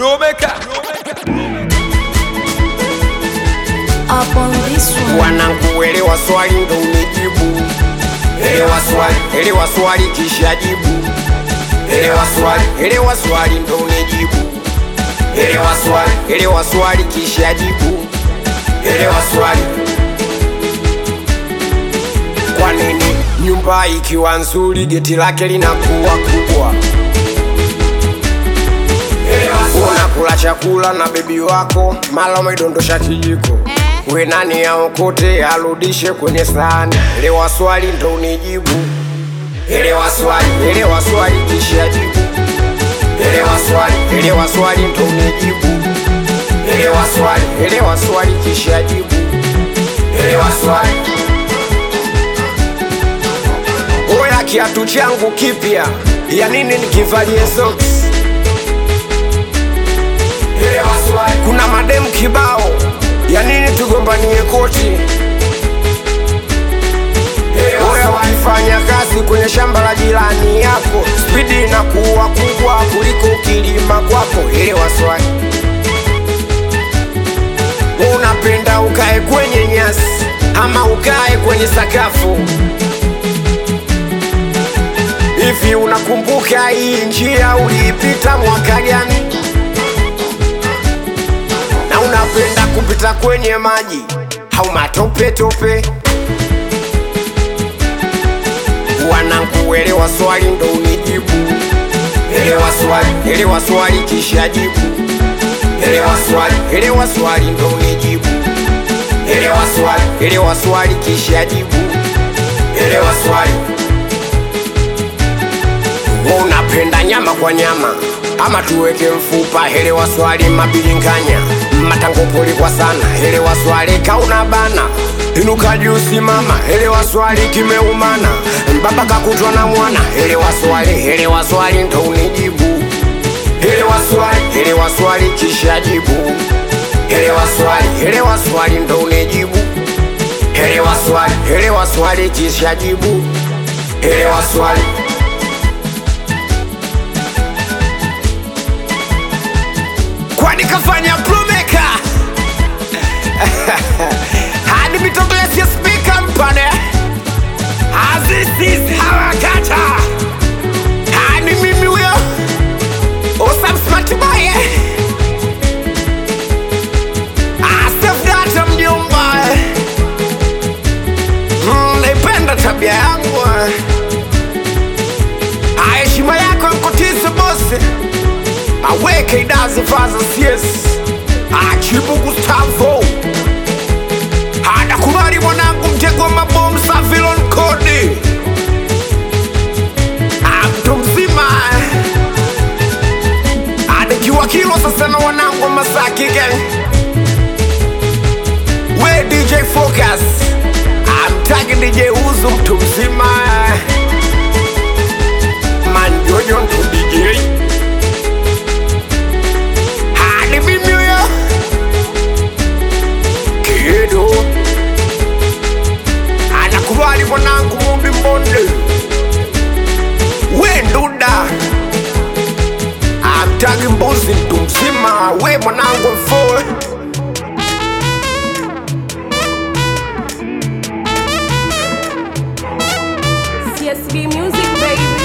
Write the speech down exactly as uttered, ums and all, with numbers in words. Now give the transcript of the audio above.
Plumeka. Up on this one. Wanangu elewa swali ndo unijibu. Elewa swali, elewa swali kisha jibu. Elewa swali, elewa swali ndo unijibu. Elewa swali, elewa swali kisha jibu. Elewa swali. Kwa nini nyumba ikiwa nzuri geti lake linakuwa kubwa? Unakula chakula na bebi wako, mala umedondosha kijiko. We nani aokote arudishe kwenye sahani? Elewa swali ndo unijibu. Elewa swali, elewa swali kisha jibu. Elewa swali, elewa swali ndo unijibu. Elewa swali, elewa swali kisha jibu. Elewa swali. Oya kiatu changu kipya, ya nini nikivalie socks? Elewa swali. Kuna mademu kibao, ya nini tugombanie koti? Oya wakifanya kazi kwenye shamba la jirani yako, spidi inakuwa kubwa kuliko kilima kwako. Elewa swali. Unapenda ukae kwenye nyasi ama ukae kwenye sakafu? Hivi unakumbuka hii njia uliipita mwaka gani? Na unapenda kupita kwenye maji au matope tope? Wanangu elewa swali ndo unijibu. Elewa swali, elewa swali kisha jibu. Elewa swali, elewa swali ndo unijibu. Elewa swali, elewa swali kisha jibu. Elewa swali. Unapenda nyama kwa nyama ama tuweke mfupa? Elewa swali. Mabilinganya matangopoli kwa sana? Elewa swali. Kauna bana inuka juu simama? Elewa swali. Kimeumana mbaba kakutwa na mwana? Elewa swali, elewa swali ndo unijibu. Elewa swali, elewa swali kisha jibu. Elewa swali, elewa swali ndo unijibu. Elewa swali, elewa swali kisha jibu. Elewa swali. Kwani kafanya Plumeka? Hadi mitogolesi ya speaker mpane. Azisi hawakata. Hadi mimi wyo Osam smart boy. Asef data mjomba. Mm, naipenda tabia yangu. Heshima yako mkotiza bosi. Aweke idazi faza sies. Achibu Gustavo. Hada kubari mwanangu mtego mabomu Savilon Kodi. Mtu mzima. Hada kiwa kilo sasa na wanangu Masaki gang. We D J Focus. I'm tagging D J Uzu mtu mzima. Man Jojo mtu D J. Anakubali mwanangu Mumbi Mbonde. We nduda amtagi mbuzi mtu mzima. We mwanangu mfoe. C S B Music baby.